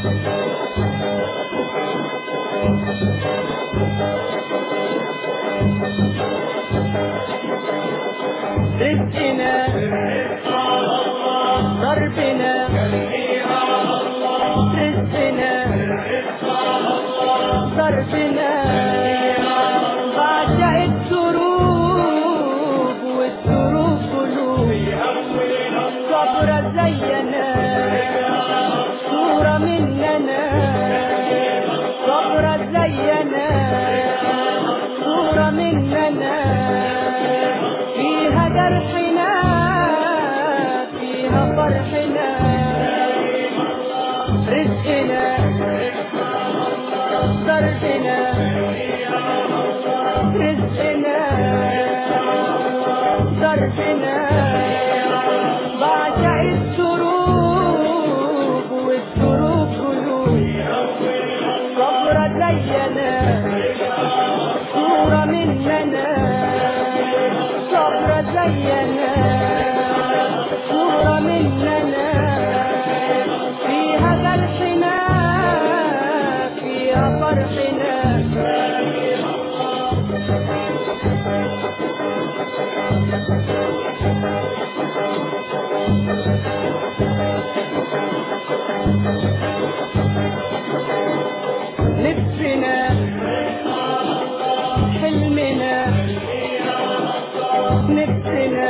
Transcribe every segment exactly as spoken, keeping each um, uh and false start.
رزقنا ضربنا رزقنا ضربنا بعشق الدروب والدروب قلوب صبرة زينا صورة مننا صبرة زينا صورة مننا فيها جرحنا فيها فرحنا رزقنا ضربنا رزقنا ضربنا بعشق الدروب والدروب قلوب صبرة زينا صورة مننا صبرة زينا صورة مننا فيها جرحنا فيها فرحنا نفسنا حلمنا نفسنا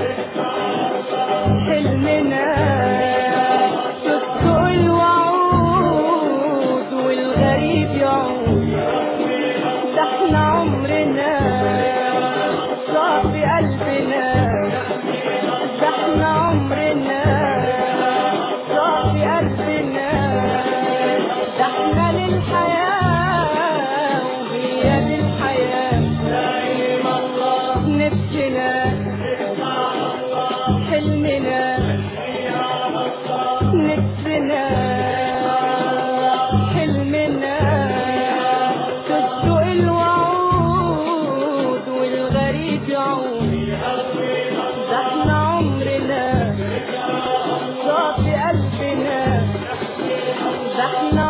حلمنا تصدق الوعود والغريب يعود ده احنا عمرنا صافي قلبنا ده احنا عمرنا صافي قلبنا ده احنا للحياة وهي للحياة نفسنا حلمنا نفسنا حلمنا تصدق الوعود والغريب يعود ده احنا عمرنا صافي قلبنا ده احنا